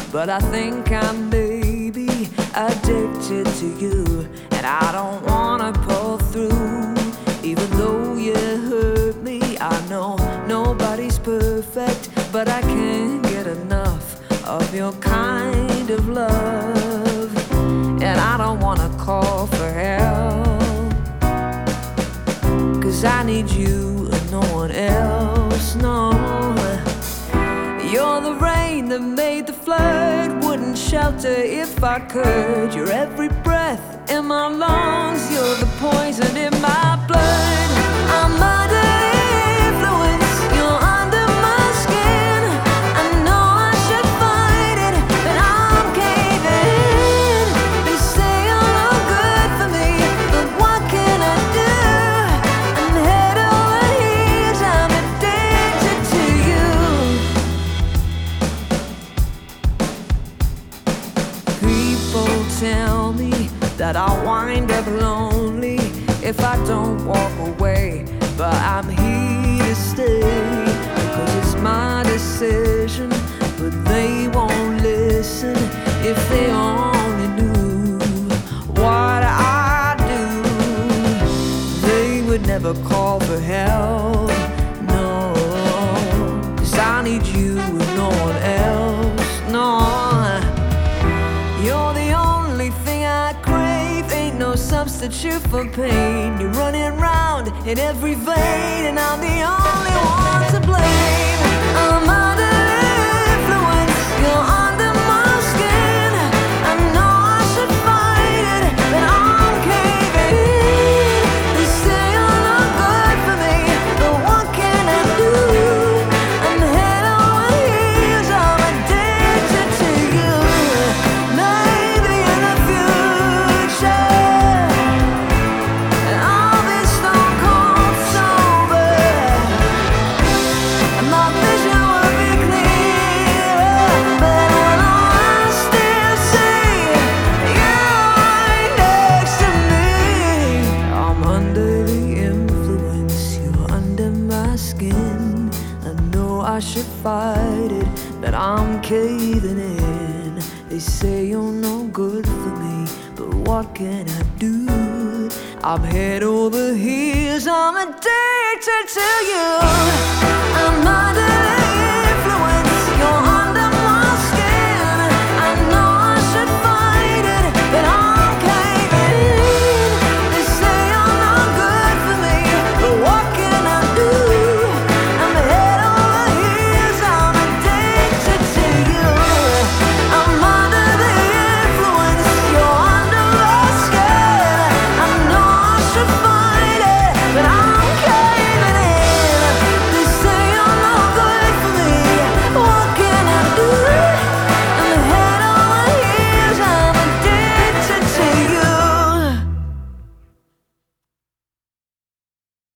but I think I'm maybe addicted to you, and I don't wanna pull through. Even though you hurt me, I know nobody's perfect, but I can't get enough of your kind of love. And I don't wanna call for help, 'cause I need you and no one else, no. You're the rain that made the flood, wouldn't shelter if I could. You're every breath in my lungs, you're the poison in my blood. I'm under influence, you're under my skin. I know I should fight it, but I'm caving. They say you're no good for me, but what can I do? I'm head over heels, I'm addicted to you. People tell me that I'll wind up lonely if I don't walk away, but I'm here to stay, because it's my decision. But they won't listen. If they only knew what I do, they would never call for help, no. 'Cause I need you and no one else, no. You're the only thing I crave, ain't no substitute for pain. You're running round in every vein, and I'm the only one to blame. I'm under influence, you're under my skin. I know I should fight it, but I'm caving. They say you're not good for me, but what can I do? I'm head over heels, I'm addicted to you. Maybe in the future I'll be stone cold sober, and my vision will be clearer. But I know I still see you right next to me. I'm under the influence, you're under my skin. I know I should fight it, but I'm caving in. They say you're no good for me, but what can I do? I'm head over heels, I'm addicted to you.